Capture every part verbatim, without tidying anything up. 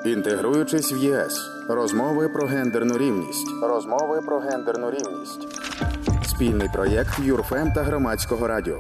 Інтегруючись в ЄС. Розмови про гендерну рівність. Розмови про гендерну рівність. Спільний проєкт ЮрФем та Громадського радіо.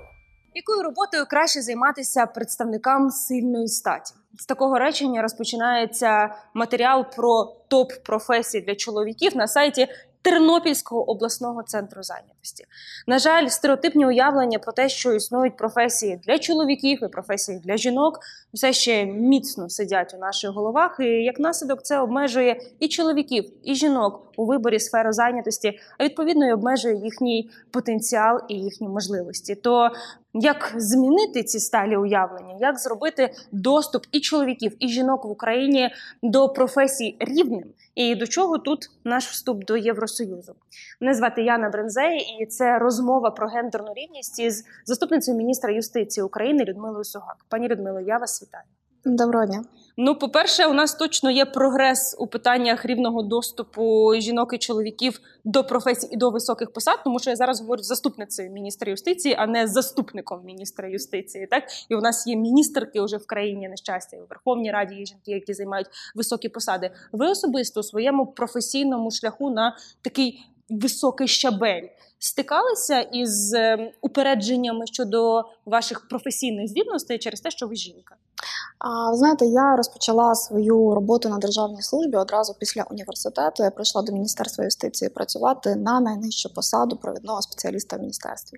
Якою роботою краще займатися представникам сильної статі? З такого речення розпочинається матеріал про топ-професії для чоловіків на сайті Тернопільського обласного центру зайнятості. На жаль, стереотипні уявлення про те, що існують професії для чоловіків і професії для жінок, все ще міцно сидять у наших головах, і як наслідок це обмежує і чоловіків, і жінок у виборі сфери зайнятості, а відповідно і обмежує їхній потенціал і їхні можливості. То як змінити ці сталі уявлення, як зробити доступ і чоловіків, і жінок в Україні до професій рівним? І до чого тут наш вступ до Євросоюзу? Мене звати Яна Брензей, і це розмова про гендерну рівність із заступницею міністра юстиції України Людмилою Сугак. Пані Людмило, я вас вітаю. Доброго дня. Ну, по-перше, у нас точно є прогрес у питаннях рівного доступу жінок і чоловіків до професій і до високих посад, тому що я зараз говорю з заступницею міністра юстиції, а не з заступником міністра юстиції. Так? І у нас є міністерки вже в країні, на щастя, у Верховній Раді є жінки, які займають високі посади. Ви особисто у своєму професійному шляху на такий високий щабель стикалися із упередженнями щодо ваших професійних здібностей через те, що ви жінка? А, ви знаєте, я розпочала свою роботу на державній службі одразу після університету. Я прийшла до Міністерства юстиції працювати на найнижчу посаду провідного спеціаліста в міністерстві.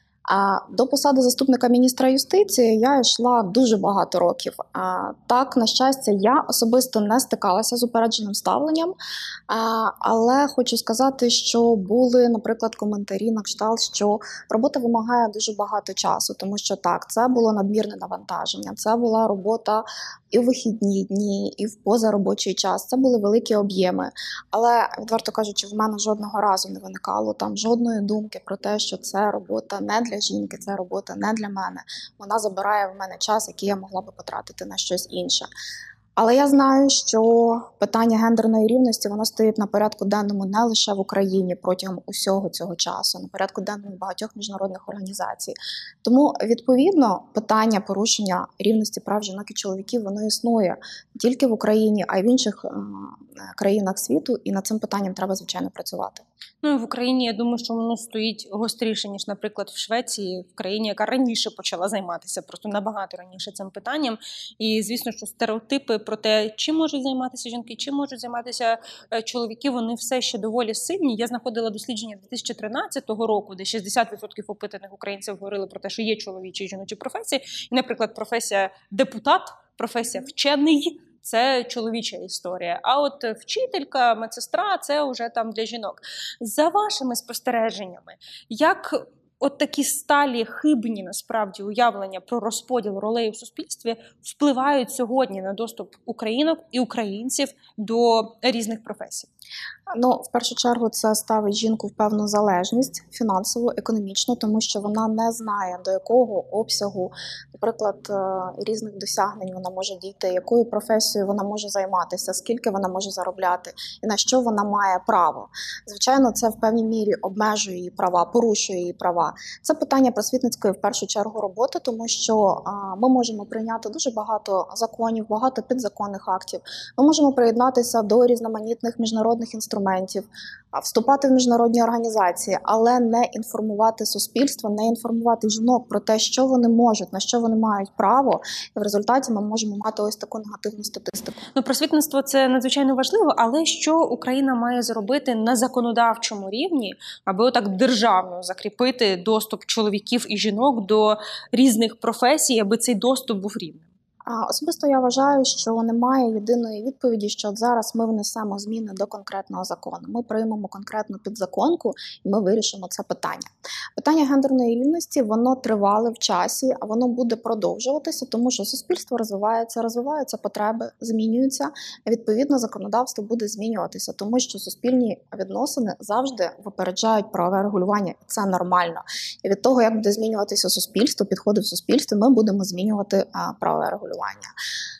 А до посади заступника міністра юстиції я йшла дуже багато років. А, так, на щастя, я особисто не стикалася з упередженим ставленням, а, але хочу сказати, що були, наприклад, коментарі на кшталт, що робота вимагає дуже багато часу, тому що так, це було надмірне навантаження, це була робота і в вихідні дні, і в позаробочий час, це були великі об'єми. Але, відверто кажучи, в мене жодного разу не виникало там жодної думки про те, що це робота не для жінки, це робота не для мене. Вона забирає в мене час, який я могла би потратити на щось інше. Але я знаю, що питання гендерної рівності, воно стоїть на порядку денному не лише в Україні протягом усього цього часу, на порядку денному багатьох міжнародних організацій. Тому, відповідно, питання порушення рівності прав жінок і чоловіків, воно існує не тільки в Україні, а й в інших е- країнах світу, і над цим питанням треба, звичайно, працювати. Ну, і в Україні, я думаю, що воно стоїть гостріше, ніж, наприклад, в Швеції, в країні, яка раніше почала займатися, просто набагато раніше цим питанням. І, звісно, що стереотипи про те, чим можуть займатися жінки, чим можуть займатися чоловіки, вони все ще доволі сильні. Я знаходила дослідження дві тисячі тринадцятого року, де шістдесят відсотків опитаних українців говорили про те, що є чоловічі і жіночі професії. І, наприклад, професія депутат, професія вчений – це чоловіча історія. А от вчителька, медсестра – це вже там для жінок. За вашими спостереженнями, як от такі сталі, хибні, насправді, уявлення про розподіл ролей у суспільстві впливають сьогодні на доступ українок і українців до різних професій? Ну, в першу чергу, це ставить жінку в певну залежність фінансову, економічну, тому що вона не знає, до якого обсягу, наприклад, різних досягнень вона може дійти, якою професією вона може займатися, скільки вона може заробляти і на що вона має право. Звичайно, це в певній мірі обмежує її права, порушує її права. Це питання просвітницької, в першу чергу, роботи, тому що а, ми можемо прийняти дуже багато законів, багато підзаконних актів. Ми можемо приєднатися до різноманітних міжнародних інструментів, вступати в міжнародні організації, але не інформувати суспільство, не інформувати жінок про те, що вони можуть, на що вони мають право, і в результаті ми можемо мати ось таку негативну статистику. Ну, просвітництво – це надзвичайно важливо, але що Україна має зробити на законодавчому рівні, аби отак державно закріпити доступ чоловіків і жінок до різних професій, аби цей доступ був рівним? Особисто я вважаю, що немає єдиної відповіді, що от зараз ми внесемо зміни до конкретного закону. Ми приймемо конкретну підзаконку і ми вирішимо це питання. Питання гендерної рівності, воно тривале в часі, а воно буде продовжуватися, тому що суспільство розвивається, розвиваються потреби, змінюються, і відповідно законодавство буде змінюватися, тому що суспільні відносини завжди випереджають правове регулювання, і це нормально. І від того, як буде змінюватися суспільство, підходи в суспільстві, ми будемо змінювати правове регулювання. На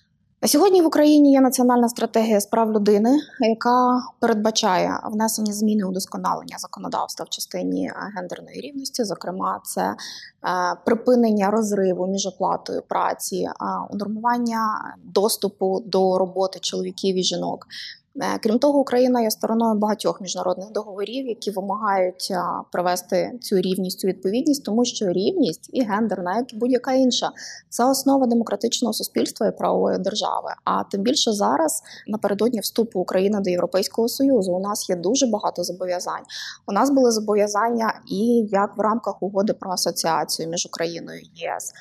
Сьогодні в Україні є національна стратегія з прав людини, яка передбачає внесення змін і удосконалення законодавства в частині гендерної рівності. Зокрема, це припинення розриву між оплатою праці, унормування доступу до роботи чоловіків і жінок. Крім того, Україна є стороною багатьох міжнародних договорів, які вимагають привести цю рівність у відповідність, тому що рівність і гендерна, як і будь-яка інша, це основа демократичного суспільства і правової держави. А тим більше зараз, напередодні вступу України до Європейського Союзу, у нас є дуже багато зобов'язань. У нас були зобов'язання і як в рамках угоди про асоціацію між Україною і ЄС.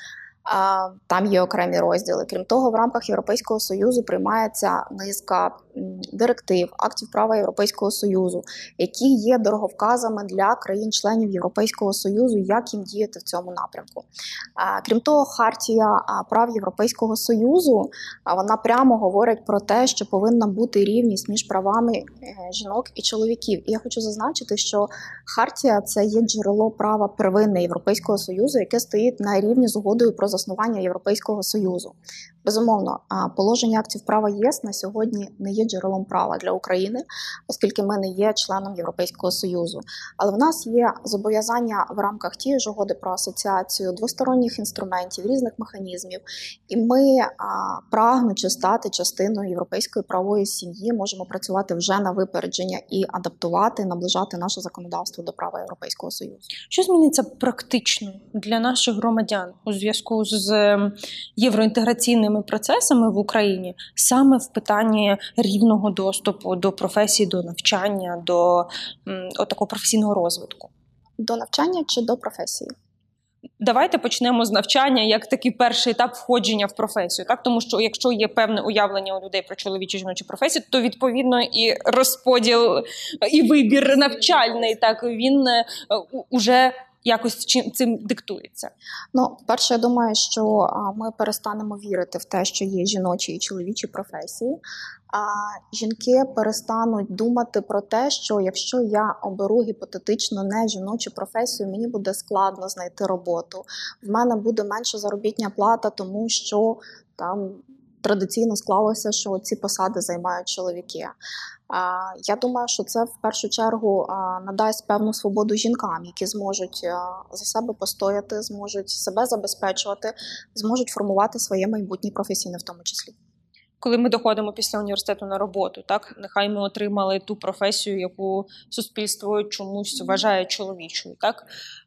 Там є окремі розділи. Крім того, в рамках Європейського Союзу приймається низка директив, актів права Європейського Союзу, які є дороговказами для країн-членів Європейського Союзу, як їм діяти в цьому напрямку. Крім того, хартія прав Європейського Союзу, вона прямо говорить про те, що повинна бути рівність між правами жінок і чоловіків. І я хочу зазначити, що хартія – це є джерело права первинне Європейського Союзу, яке стоїть на рівні з угодою про заснування Європейського Союзу. Безумовно, положення актів права ЄС на сьогодні не є джерелом права для України, оскільки ми не є членом Європейського Союзу. Але в нас є зобов'язання в рамках тієї ж угоди про асоціацію, двосторонніх інструментів, різних механізмів. І ми, прагнучи стати частиною європейської правової сім'ї, можемо працювати вже на випередження і адаптувати, наближати наше законодавство до права Європейського Союзу. Що зміниться практично для наших громадян у зв'язку з євроінтеграційними процесами в Україні саме в питанні рівного доступу до професії, до навчання, до м, такого професійного розвитку? До навчання чи до професії? Давайте почнемо з навчання як такий перший етап входження в професію. Так? Тому що якщо є певне уявлення у людей про чоловічі і жіночі професії, то відповідно і розподіл, і вибір навчальний, так, він уже якось цим диктується. Ну, перше, я думаю, що ми перестанемо вірити в те, що є жіночі і чоловічі професії. А жінки перестануть думати про те, що якщо я оберу гіпотетично не жіночу професію, мені буде складно знайти роботу. В мене буде менша заробітна плата, тому що там традиційно склалося, що ці посади займають чоловіки. Я думаю, що це в першу чергу надасть певну свободу жінкам, які зможуть за себе постояти, зможуть себе забезпечувати, зможуть формувати своє майбутнє професійне в тому числі. Коли ми доходимо після університету на роботу, так, нехай ми отримали ту професію, яку суспільство чомусь вважає чоловічою, так?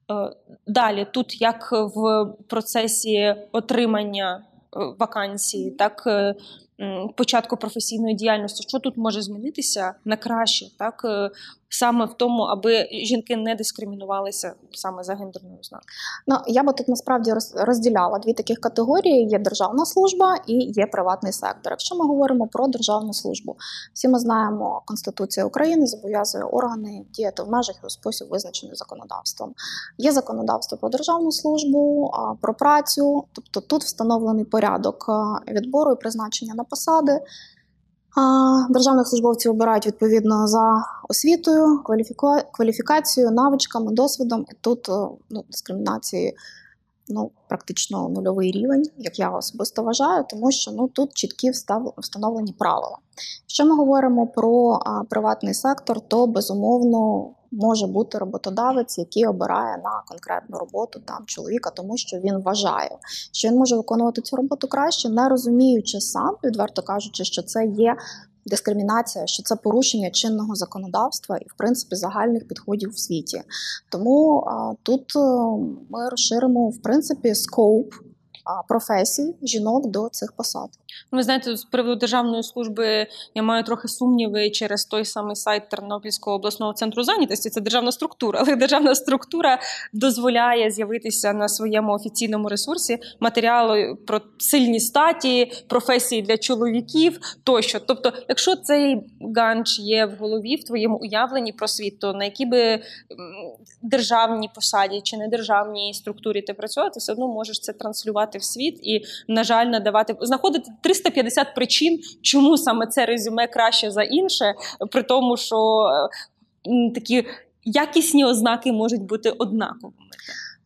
Далі, тут як в процесі отримання вакансії, так, початку професійної діяльності, що тут може змінитися на краще, так, саме в тому, аби жінки не дискримінувалися саме за гендерною ознакою? Ну, я би тут насправді розділяла дві таких категорії. Є державна служба і є приватний сектор. Якщо ми говоримо про державну службу, всі ми знаємо, Конституція України зобов'язує органи діяти в межах і у спосіб, визначений законодавством. Є законодавство про державну службу, про працю, тобто тут встановлений порядок відбору і призначення на посади. Державних службовців обирають відповідно за освітою, кваліфікацією, навичками, досвідом. І тут ну, дискримінації ну, практично нульовий рівень, як я особисто вважаю, тому що ну, тут чіткі встановлені правила. Якщо ми говоримо про а, приватний сектор, то безумовно може бути роботодавець, який обирає на конкретну роботу там чоловіка, тому що він вважає, що він може виконувати цю роботу краще, не розуміючи сам, відверто кажучи, що це є дискримінація, що це порушення чинного законодавства і, в принципі, загальних підходів у світі. Тому а, тут а, ми розширимо, в принципі, скоуп професій жінок до цих посад. Ви знаєте, з приводу державної служби я маю трохи сумніви через той самий сайт Тернопільського обласного центру зайнятості. Це державна структура, але державна структура дозволяє з'явитися на своєму офіційному ресурсі матеріали про сильні статі, професії для чоловіків тощо. Тобто, якщо цей ганч є в голові, в твоєму уявленні про світ, то на якій би державній посаді чи недержавній структурі ти працював, ти все одно можеш це транслювати в світ і, на жаль, надавати, знаходити триста п'ятдесят причин, чому саме це резюме краще за інше, при тому, що такі якісні ознаки можуть бути однаковими.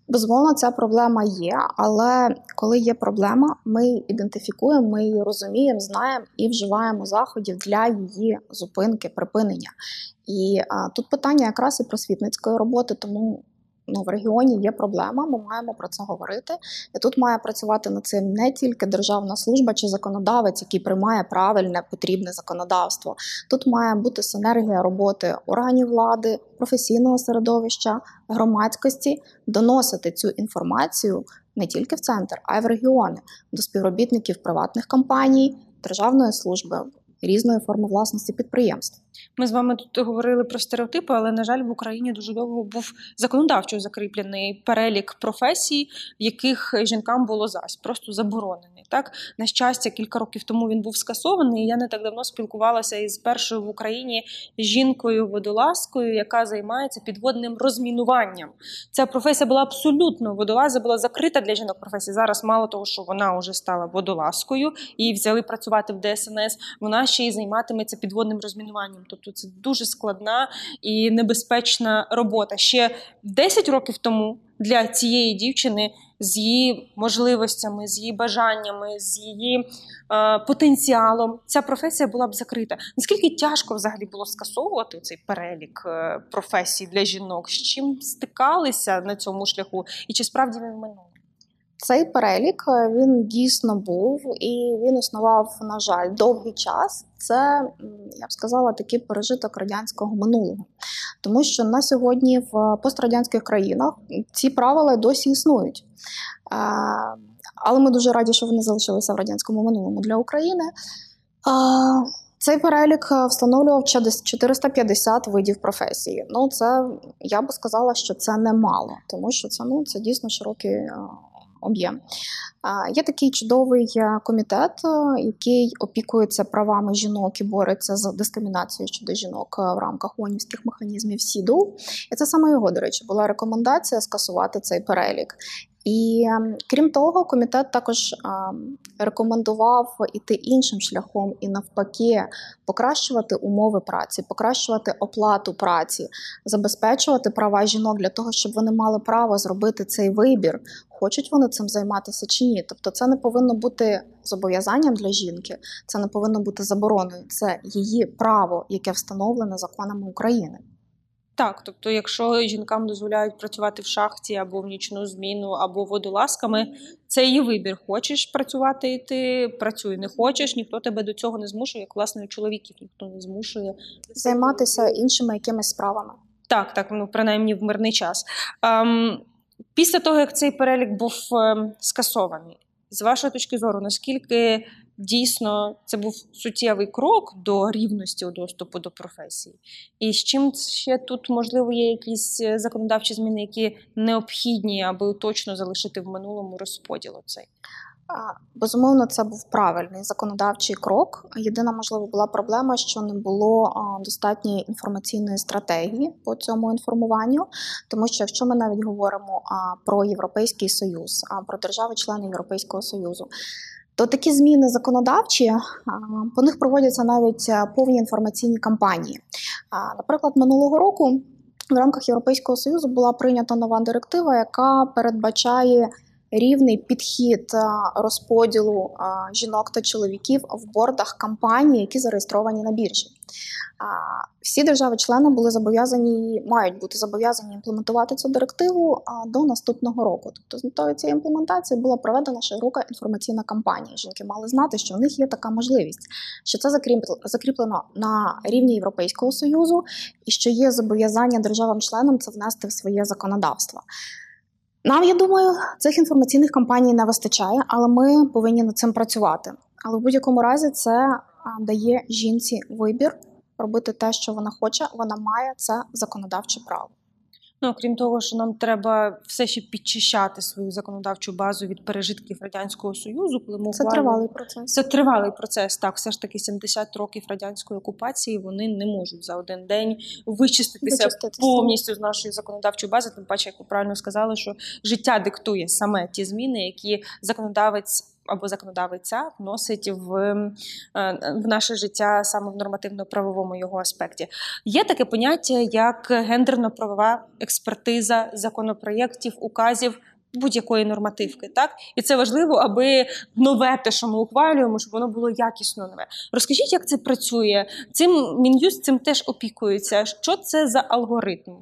Безумовно, ця проблема є, але коли є проблема, ми її ідентифікуємо, ми її розуміємо, знаємо і вживаємо заходів для її зупинки, припинення. І а, тут питання якраз і просвітницької роботи, тому ну, в регіоні є проблема, ми маємо про це говорити. І тут має працювати над цим не тільки державна служба чи законодавець, який приймає правильне, потрібне законодавство. Тут має бути синергія роботи органів влади, професійного середовища, громадськості, доносити цю інформацію не тільки в центр, а й в регіони, до співробітників приватних компаній, державної служби, різної форми власності підприємств. Ми з вами тут говорили про стереотипи, але, на жаль, в Україні дуже довго був законодавчо закріплений перелік професій, в яких жінкам було зась, просто заборонений. Так? На щастя, кілька років тому він був скасований, і я не так давно спілкувалася із першою в Україні жінкою-водолазкою, яка займається підводним розмінуванням. Ця професія була абсолютно, водолаза була закрита для жінок професії. Зараз мало того, що вона вже стала водолазкою і взяли працювати в Де Ес Ен Ес, вона ще й займатиметься підводним розмінуванням. Тобто це дуже складна і небезпечна робота. Ще десять років тому для цієї дівчини з її можливостями, з її бажаннями, з її е, потенціалом ця професія була б закрита. Наскільки тяжко взагалі було скасовувати цей перелік е, професій для жінок? З чим стикалися на цьому шляху? І чи справді він минув? Цей перелік, він дійсно був і він існував, на жаль, довгий час. Це, я б сказала, такий пережиток радянського минулого. Тому що на сьогодні в пострадянських країнах ці правила досі існують. Але ми дуже раді, що вони залишилися в радянському минулому для України. Цей перелік встановлював чотириста п'ятдесят видів професії. Ну, це, я би сказала, що це немало, тому що це, ну, це дійсно широкий об'єм. Є такий чудовий комітет, який опікується правами жінок і бореться з дискримінацією щодо жінок в рамках ООНівських механізмів СІДУ. І це саме його, до речі, була рекомендація скасувати цей перелік. І крім того, комітет також рекомендував іти іншим шляхом і навпаки покращувати умови праці, покращувати оплату праці, забезпечувати права жінок для того, щоб вони мали право зробити цей вибір, хочуть вони цим займатися чи ні. Тобто це не повинно бути зобов'язанням для жінки, це не повинно бути забороною, це її право, яке встановлене законами України. Так, тобто якщо жінкам дозволяють працювати в шахті або в нічну зміну, або водолазками, це її вибір. Хочеш працювати і ти працюй, не хочеш, ніхто тебе до цього не змушує, як, власне, і чоловіків ніхто не змушує. Займатися іншими якимись справами. Так, так, ну, принаймні в мирний час. Ем, після того, як цей перелік був ем, скасований, з вашої точки зору, наскільки дійсно це був суттєвий крок до рівності у доступу до професії? І з чим ще тут, можливо, є якісь законодавчі зміни, які необхідні, аби точно залишити в минулому розподіл оцей? Безумовно, це був правильний законодавчий крок. Єдина, можливо, була проблема, що не було достатньої інформаційної стратегії по цьому інформуванню, тому що якщо ми навіть говоримо про Європейський Союз, про держави-члени Європейського Союзу, то такі зміни законодавчі, по них проводяться навіть повні інформаційні кампанії. Наприклад, минулого року в рамках Європейського Союзу була прийнята нова директива, яка передбачає рівний підхід розподілу жінок та чоловіків в бордах компаній, які зареєстровані на біржі. Всі держави-члени були зобов'язані, мають бути зобов'язані імплементувати цю директиву до наступного року. Тобто з метою цієї імплементації була проведена широка інформаційна кампанія. Жінки мали знати, що в них є така можливість, що це закріплено на рівні Європейського Союзу і що є зобов'язання державам-членам це внести в своє законодавство. Нам, я думаю, цих інформаційних кампаній не вистачає, але ми повинні над цим працювати. Але в будь-якому разі це дає жінці вибір робити те, що вона хоче, вона має це законодавче право. Ну, крім того, що нам треба все ще підчищати свою законодавчу базу від пережитків Радянського Союзу. Коли ми це ухвалюємо... тривалий процес. Це тривалий процес, так. Все ж таки сімдесят років радянської окупації, вони не можуть за один день вичиститися Вичиститися. повністю з нашої законодавчої бази. Тим паче, як ви правильно сказали, що життя диктує саме ті зміни, які законодавець або законодавиця вносить в, в наше життя саме в нормативно-правовому його аспекті. Є таке поняття, як гендерно-правова експертиза законопроєктів, указів, будь-якої нормативки, так? І це важливо, аби нове те, що ми ухвалюємо, щоб воно було якісно нове. Розкажіть, як це працює? Цим Мін'юст цим теж опікується. Що це за алгоритм?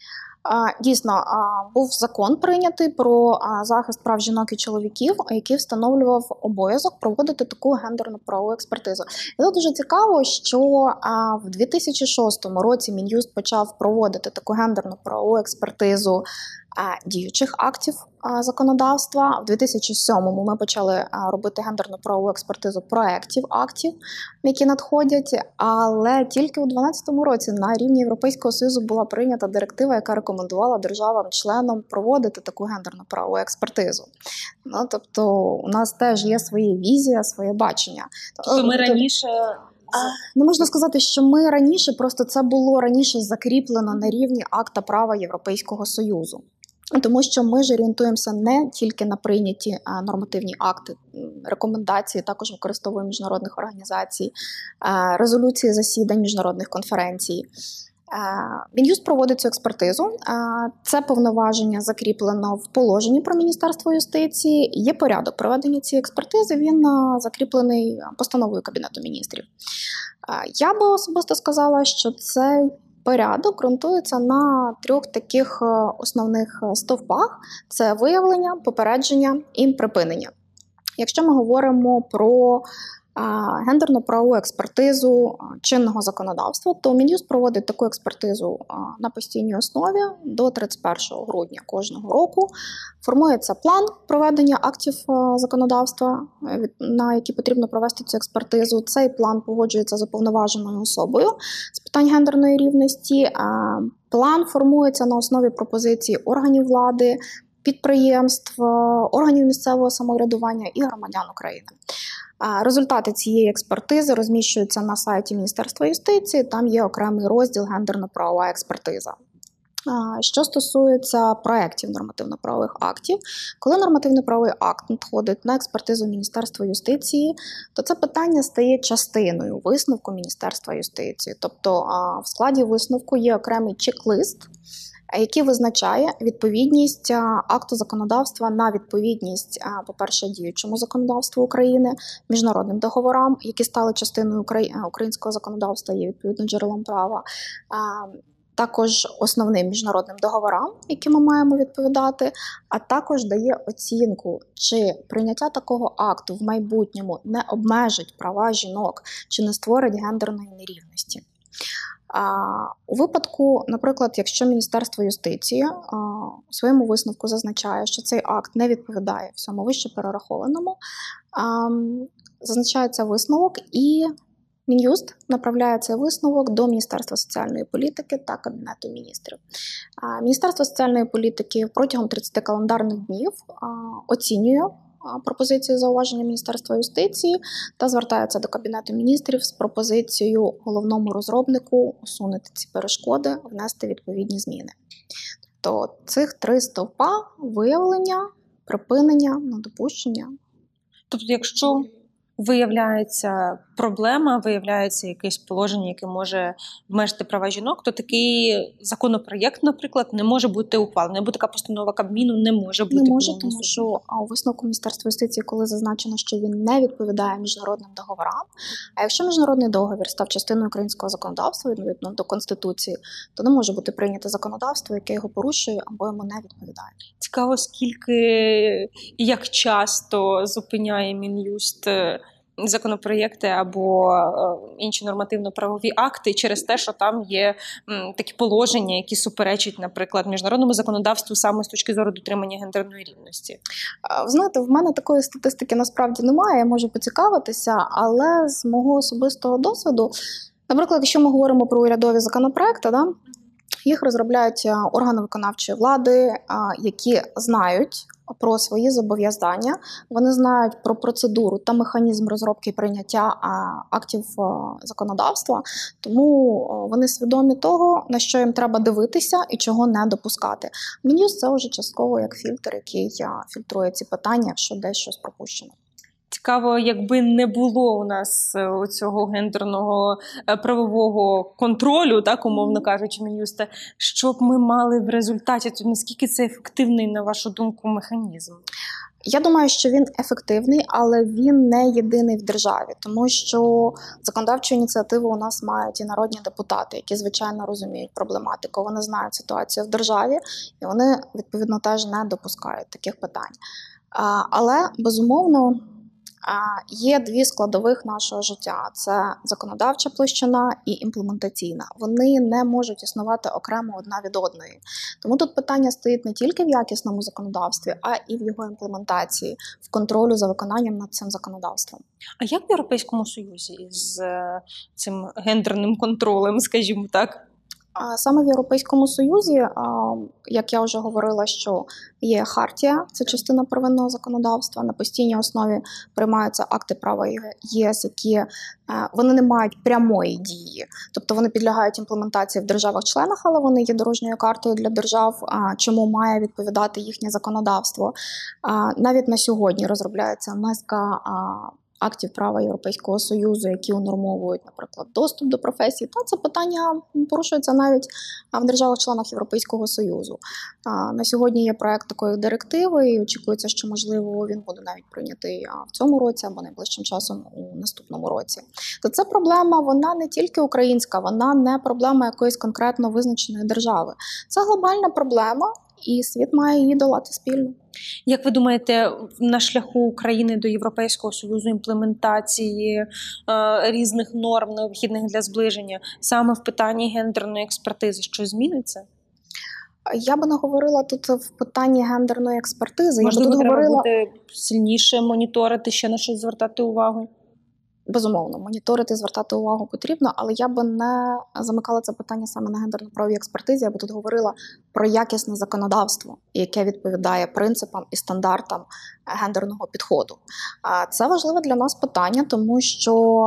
Дійсно, був закон прийнятий про захист прав жінок і чоловіків, який встановлював обов'язок проводити таку гендерно-правову експертизу. І це дуже цікаво, що в дві тисячі шостому році Мін'юст почав проводити таку гендерно-правову експертизу діючих актів законодавства. В дві тисячі сьомому ми почали робити гендерно-правову експертизу проєктів актів, які надходять, але тільки у дві тисячі дванадцятому році на рівні Європейського Союзу була прийнята директива, яка рекомендувала державам-членам проводити таку гендерно-правову експертизу. Ну, тобто у нас теж є своя візія, своє бачення. Тобто ми раніше... Не можна сказати, що ми раніше, просто це було раніше закріплено на рівні акта права Європейського Союзу. Тому що ми ж орієнтуємося не тільки на прийняті нормативні акти, рекомендації, також використовуємо міжнародних організацій, резолюції засідань міжнародних конференцій. Мін'юст проводить цю експертизу. Це повноваження закріплено в положенні про Міністерство юстиції. Є порядок проведення цієї експертизи, він закріплений постановою Кабінету міністрів. Я би особисто сказала, що цей порядок ґрунтується на трьох таких основних стовпах. Це виявлення, попередження і припинення. Якщо ми говоримо про гендерно-правову експертизу чинного законодавства, то Мін'юст проводить таку експертизу на постійній основі до тридцять першого грудня кожного року. Формується план проведення актів законодавства, на які потрібно провести цю експертизу. Цей план погоджується з уповноваженою особою з питань гендерної рівності. План формується на основі пропозицій органів влади, підприємств, органів місцевого самоврядування і громадян України. Результати цієї експертизи розміщуються на сайті Міністерства юстиції, там є окремий розділ «Гендерно-правова експертиза». Що стосується проєктів нормативно-правових актів, коли нормативно-правовий акт надходить на експертизу Міністерства юстиції, то це питання стає частиною висновку Міністерства юстиції. Тобто в складі висновку є окремий чек-лист, який визначає відповідність акту законодавства на відповідність, по-перше, діючому законодавству України, міжнародним договорам, які стали частиною українського законодавства, є відповідно джерелом права, також основним міжнародним договорам, які ми маємо відповідати, а також дає оцінку, чи прийняття такого акту в майбутньому не обмежить права жінок, чи не створить гендерної нерівності. У випадку, наприклад, якщо Міністерство юстиції у своєму висновку зазначає, що цей акт не відповідає всьому вище перерахованому, зазначається висновок і Мін'юст направляє цей висновок до Міністерства соціальної політики та Кабінету міністрів. Міністерство соціальної політики протягом тридцяти календарних днів оцінює пропозицію зауваження Міністерства юстиції та звертається до Кабінету міністрів з пропозицією головному розробнику усунути ці перешкоди, внести відповідні зміни. Тобто цих три стовпа – виявлення, припинення, недопущення. Тобто якщо виявляється проблема, виявляється якесь положення, яке може обмежити права жінок, то такий законопроєкт, наприклад, не може бути ухвалений, або така постанова Кабміну не може бути. Не може, тому що у висновку Міністерства юстиції, коли зазначено, що він не відповідає міжнародним договорам, а якщо міжнародний договір став частиною українського законодавства, відповідно до Конституції, то не може бути прийнято законодавство, яке його порушує або йому не відповідає. Цікаво, скільки і як часто зупиняє Мін'юст законопроєкти або інші нормативно-правові акти через те, що там є такі положення, які суперечать, наприклад, міжнародному законодавству саме з точки зору дотримання гендерної рівності. Ви знаєте, в мене такої статистики насправді немає, я можу поцікавитися, але з мого особистого досвіду, наприклад, якщо ми говоримо про урядові законопроекти, да, їх розробляють органи виконавчої влади, які знають про свої зобов'язання, вони знають про процедуру та механізм розробки і прийняття актів законодавства, тому вони свідомі того, на що їм треба дивитися і чого не допускати. Мін'юст – це вже частково як фільтр, який фільтрує ці питання, якщо десь щось пропущено. Цікаво, якби не було у нас цього гендерного правового контролю, так, умовно кажучи, Мін'юста, що б ми мали в результаті? Наскільки це ефективний, на вашу думку, механізм? Я думаю, що він ефективний, але він не єдиний в державі, тому що законодавчу ініціативу у нас мають і народні депутати, які, звичайно, розуміють проблематику, вони знають ситуацію в державі, і вони, відповідно, теж не допускають таких питань. Але, безумовно, є дві складових нашого життя – це законодавча площина і імплементаційна. Вони не можуть існувати окремо одна від одної. Тому тут питання стоїть не тільки в якісному законодавстві, а і в його імплементації, в контролю за виконанням над цим законодавством. А як в Європейському Союзі з цим гендерним контролем, скажімо так? Саме в Європейському Союзі, як я вже говорила, що є хартія, це частина первинного законодавства, на постійній основі приймаються акти права ЄС, які вони не мають прямої дії, тобто вони підлягають імплементації в державах-членах, але вони є дорожньою картою для держав, чому має відповідати їхнє законодавство. Навіть на сьогодні розробляється низка актів права Європейського Союзу, які унормовують, наприклад, доступ до професій, та це питання порушується навіть в державах-членах Європейського Союзу. На сьогодні є проект такої директиви, і очікується, що, можливо, він буде навіть прийнятий в цьому році або найближчим часом у наступному році. То ця проблема, вона не тільки українська, вона не проблема якоїсь конкретно визначеної держави. Це глобальна проблема, і світ має її долати спільно. Як ви думаєте, на шляху України до Європейського Союзу імплементації е, різних норм, необхідних для зближення, саме в питанні гендерної експертизи, що зміниться? Я би не говорила тут в питанні гендерної експертизи. Можливо, я би тут треба говорила... бути сильніше моніторити, ще на щось звертати увагу? Безумовно, моніторити, звертати увагу потрібно, але я би не замикала це питання саме на гендерно-правовій експертизі, я би тут говорила про якісне законодавство, яке відповідає принципам і стандартам гендерного підходу. Це важливе для нас питання, тому що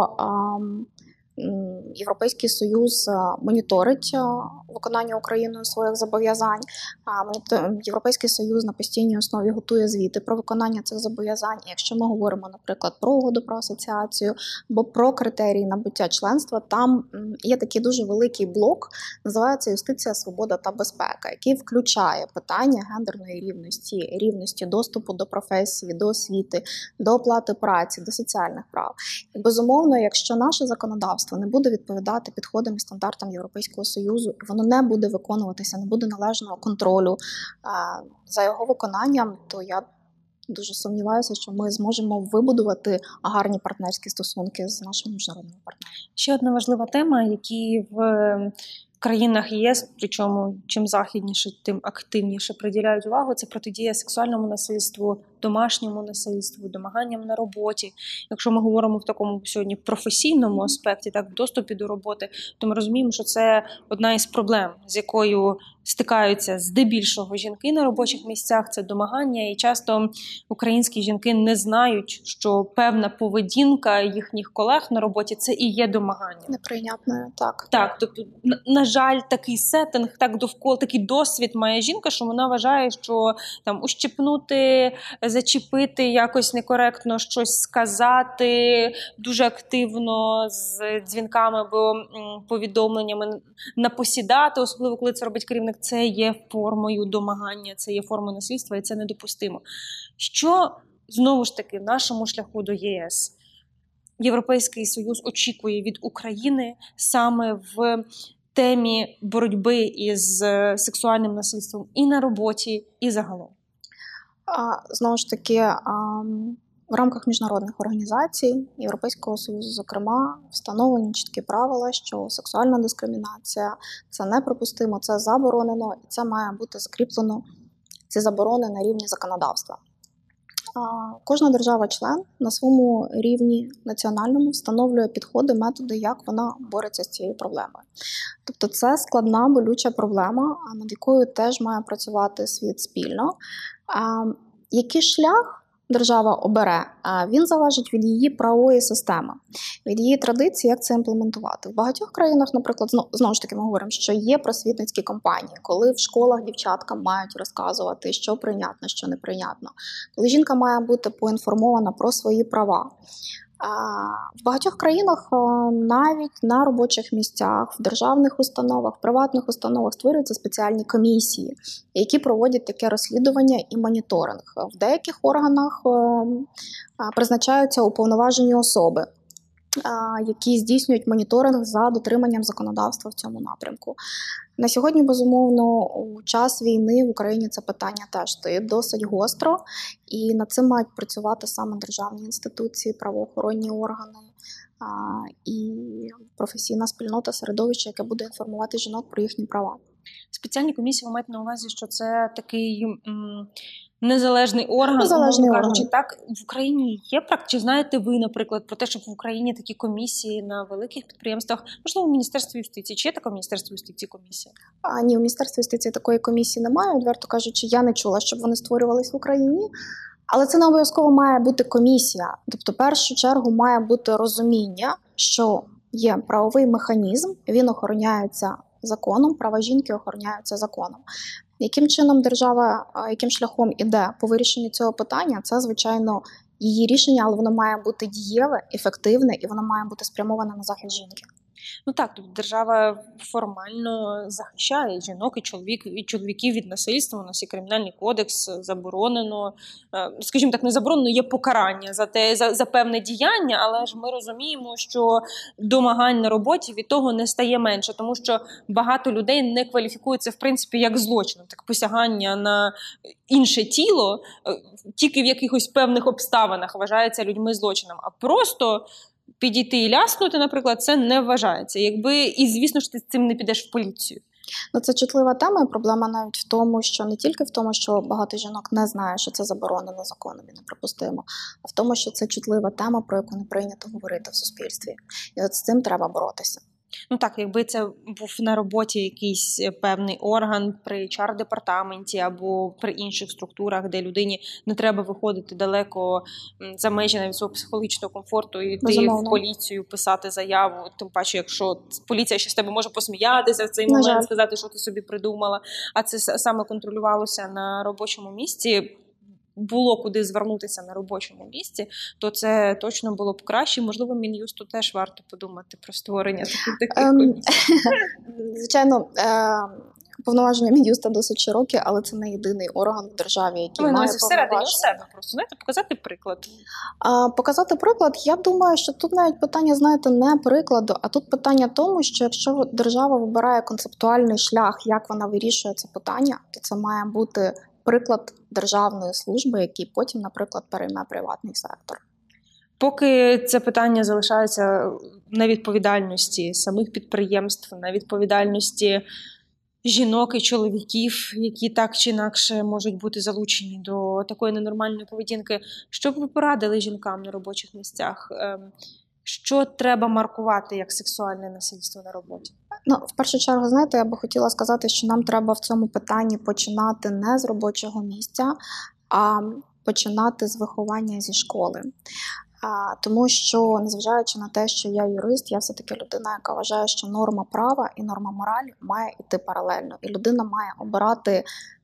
Європейський Союз моніторить виконання Україною своїх зобов'язань. Європейський Союз на постійній основі готує звіти про виконання цих зобов'язань. І якщо ми говоримо, наприклад, про угоду про асоціацію або про критерії набуття членства, там є такий дуже великий блок, називається «Юстиція, свобода та безпека», який включає питання гендерної рівності, рівності доступу до професії, до освіти, до оплати праці, до соціальних прав. І, безумовно, якщо наше законодавство не буде відповідати підходам і стандартам Європейського Союзу, і воно не буде виконуватися, не буде належного контролю за його виконанням, то я дуже сумніваюся, що ми зможемо вибудувати гарні партнерські стосунки з нашими міжнародними партнерами. Ще одна важлива тема, які в країнах ЄС, причому чим західніше, тим активніше приділяють увагу, це протидія сексуальному насильству, домашньому насильству, домаганням на роботі. Якщо ми говоримо в такому сьогодні професійному аспекті, так, в доступі до роботи, то ми розуміємо, що це одна із проблем, з якою стикаються здебільшого жінки на робочих місцях, це домагання, і часто українські жінки не знають, що певна поведінка їхніх колег на роботі – це і є домагання. Неприйнятною, так. Так, тобто, на, на жаль, такий сеттинг, так довкола, такий досвід має жінка, що вона вважає, що там ущипнути, зачепити, якось некоректно щось сказати, дуже активно з дзвінками або повідомленнями напосідати, особливо коли це робить керівник, це є формою домагання, це є формою насильства і це недопустимо. Що, знову ж таки, в нашому шляху до ЄС Європейський Союз очікує від України саме в темі боротьби із сексуальним насильством і на роботі, і загалом? Знову ж таки, в рамках міжнародних організацій, Європейського Союзу, зокрема, встановлені чіткі правила, що сексуальна дискримінація – це неприпустимо, це заборонено, і це має бути закріплено, ці заборони на рівні законодавства. Кожна держава-член на своєму рівні національному встановлює підходи, методи, як вона бореться з цією проблемою. Тобто це складна, болюча проблема, над якою теж має працювати світ спільно. Який шлях держава обере, він залежить від її правової системи, від її традиції, як це імплементувати. В багатьох країнах, наприклад, знову ж таки ми говоримо, що є просвітницькі кампанії, коли в школах дівчатка мають розказувати, що прийнятно, що неприйнятно, коли жінка має бути поінформована про свої права. В багатьох країнах навіть на робочих місцях, в державних установах, в приватних установах створюються спеціальні комісії, які проводять таке розслідування і моніторинг. В деяких органах призначаються уповноважені особи, які здійснюють моніторинг за дотриманням законодавства в цьому напрямку. На сьогодні, безумовно, у час війни в Україні це питання теж стоїть досить гостро, і над цим мають працювати саме державні інституції, правоохоронні органи а, і професійна спільнота, середовище, яке буде інформувати жінок про їхні права. Спеціальні комісії ви маєте на увазі, що це такий м, незалежний орган, незалежний умовно орган. кажучи, так в Україні є практика? Чи знаєте ви, наприклад, про те, що в Україні такі комісії на великих підприємствах, можливо, в Міністерстві юстиції? Чи є така в Міністерстві юстиції комісія? А, ні, у Міністерстві юстиції такої комісії немає. Відверто кажучи, я не чула, щоб вони створювались в Україні. Але це не обов'язково має бути комісія. Тобто, в першу чергу, має бути розуміння, що є правовий механізм, він охороняється законом, права жінки охороняються законом. Яким чином держава, яким шляхом іде по вирішенню цього питання, це, звичайно, її рішення, але воно має бути дієве, ефективне і воно має бути спрямоване на захист жінки. Ну так, тобто держава формально захищає жінок і чоловік, і чоловіків від насильства. У нас є кримінальний кодекс, заборонено, скажімо так, не заборонено, є покарання за те, за, за певне діяння, але ж ми розуміємо, що домагань на роботі від того не стає менше, тому що багато людей не кваліфікується, в принципі, як злочин. Так, посягання на інше тіло тільки в якихось певних обставинах вважається людьми злочином, а просто підійти і ляснути, наприклад, це не вважається. Якби, і звісно ж ти з цим не підеш в поліцію. Ну, це чутлива тема, і проблема навіть в тому, що не тільки в тому, що багато жінок не знає, що це заборонено законом і неприпустимо, а в тому, що це чутлива тема, про яку не прийнято говорити в суспільстві. І от з цим треба боротися. Ну так, якби це був на роботі якийсь певний орган при ейч ар-департаменті або при інших структурах, де людині не треба виходити далеко за межі навіть свого психологічного комфорту і йти Безумовно. в поліцію, писати заяву, тим паче, якщо поліція ще з тебе може посміятися в цей На момент, жаль. сказати, що ти собі придумала, а це саме контролювалося на робочому місці, було куди звернутися на робочому місці, то це точно було б краще. Можливо, Мін'юсту теж варто подумати про створення таких таких Ем, комісій. Звичайно, е, повноваження Мін'юста досить широкі, але це не єдиний орган в державі, який Ну, має всередині у повноваження. себе просто, знаєте, показати приклад. А, показати приклад, я думаю, що тут навіть питання, знаєте, не прикладу, а тут питання тому, що якщо держава вибирає концептуальний шлях, як вона вирішує це питання, то це має бути приклад державної служби, який потім, наприклад, перейме приватний сектор. Поки це питання залишається на відповідальності самих підприємств, на відповідальності жінок і чоловіків, які так чи інакше можуть бути залучені до такої ненормальної поведінки, що б ви порадили жінкам на робочих місцях? Що треба маркувати як сексуальне насильство на роботі? Ну, в першу чергу, знаєте, я би хотіла сказати, що нам треба в цьому питанні починати не з робочого місця, а починати з виховання зі школи. А, тому що, незважаючи на те, що я юрист, я все-таки людина, яка вважає, що норма права і норма моралі має йти паралельно. І людина має обирати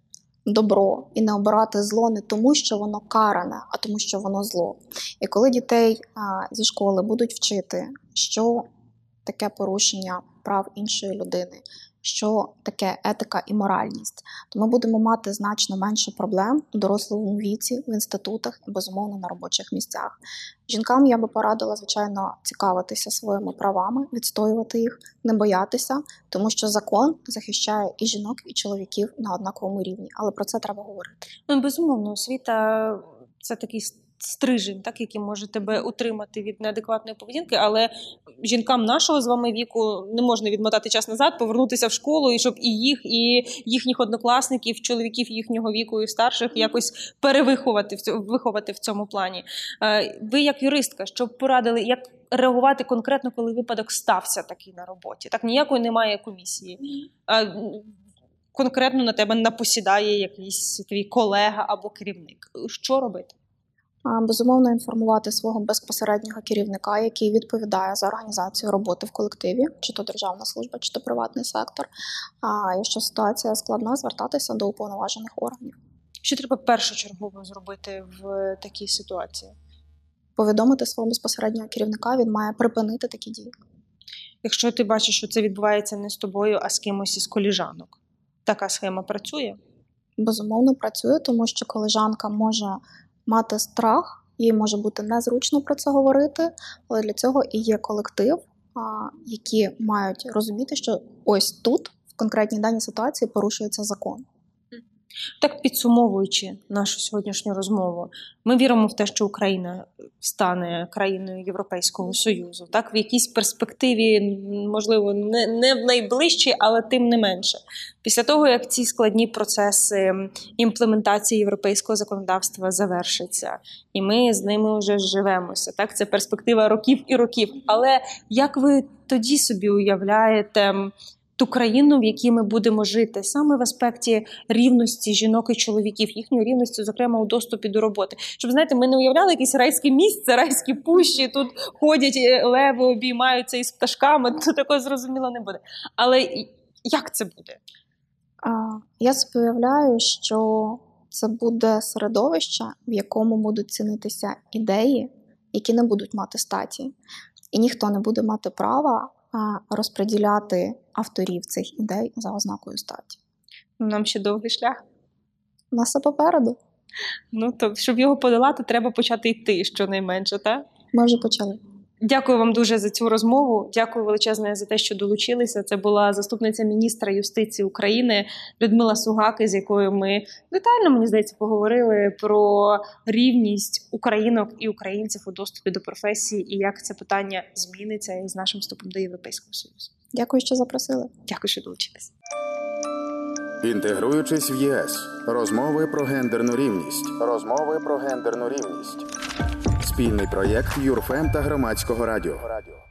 добро і не обирати зло не тому, що воно каране, а тому, що воно зло. І коли дітей а, зі школи будуть вчити, що таке порушення прав іншої людини, що таке етика і моральність, то ми будемо мати значно менше проблем у дорослому віці, в інститутах і, безумовно, на робочих місцях. Жінкам я би порадила, звичайно, цікавитися своїми правами, відстоювати їх, не боятися, тому що закон захищає і жінок, і чоловіків на однаковому рівні. Але про це треба говорити. Ну, безумовно, освіта – це такий стрижень, так, який може тебе утримати від неадекватної поведінки, але жінкам нашого з вами віку не можна відмотати час назад, повернутися в школу, і щоб і їх, і їхніх однокласників, чоловіків їхнього віку і старших якось перевиховати, виховати в цьому плані. Ви як юристка, що б порадили, як реагувати конкретно, коли випадок стався такий на роботі? Так, ніякої немає комісії. Конкретно на тебе напосідає якийсь твій колега або керівник. Що робити? А, Безумовно, інформувати свого безпосереднього керівника, який відповідає за організацію роботи в колективі, чи то державна служба, чи то приватний сектор. А якщо ситуація складна, звертатися до уповноважених органів. Що треба першочергово зробити в такій ситуації? Повідомити свого безпосереднього керівника, він має припинити такі дії. Якщо ти бачиш, що це відбувається не з тобою, а з кимось із коліжанок, така схема працює? Безумовно, працює, тому що колежанка може мати страх, їй може бути незручно про це говорити, але для цього і є колектив, які мають розуміти, що ось тут, в конкретній даній ситуації, порушується закон. Так, підсумовуючи нашу сьогоднішню розмову, ми віримо в те, що Україна стане країною Європейського Союзу. Так, в якійсь перспективі, можливо, не, не в найближчій, але тим не менше. Після того, як ці складні процеси імплементації європейського законодавства завершаться, і ми з ними вже живемося. Так, це перспектива років і років. Але як ви тоді собі уявляєте ту країну, в якій ми будемо жити, саме в аспекті рівності жінок і чоловіків, їхньої рівності, зокрема, у доступі до роботи. Щоб, знаєте, ми не уявляли якесь райське місце, райські пущі, тут ходять леви, обіймаються із пташками, то такого зрозуміло не буде. Але як це буде? Я собі уявляю, що це буде середовище, в якому будуть цінитися ідеї, які не будуть мати статі. І ніхто не буде мати права розподіляти авторів цих ідей за ознакою статі. Нам ще довгий шлях. У нас все попереду. Ну, то, щоб його подолати, треба почати йти, щонайменше, так? Ми вже почали. Дякую вам дуже за цю розмову. Дякую величезне за те, що долучилися. Це була заступниця міністра юстиції України Людмила Сугаки, з якою ми детально, мені здається, поговорили про рівність українок і українців у доступі до професії і як це питання зміниться із нашим вступом до Європейського Союзу. Дякую, що запросили. Дякую, що долучилися. Інтегруючись в ЄС. Розмови про гендерну рівність. Розмови про гендерну рівність. Спільний проєкт Юрфем та Громадського радіо.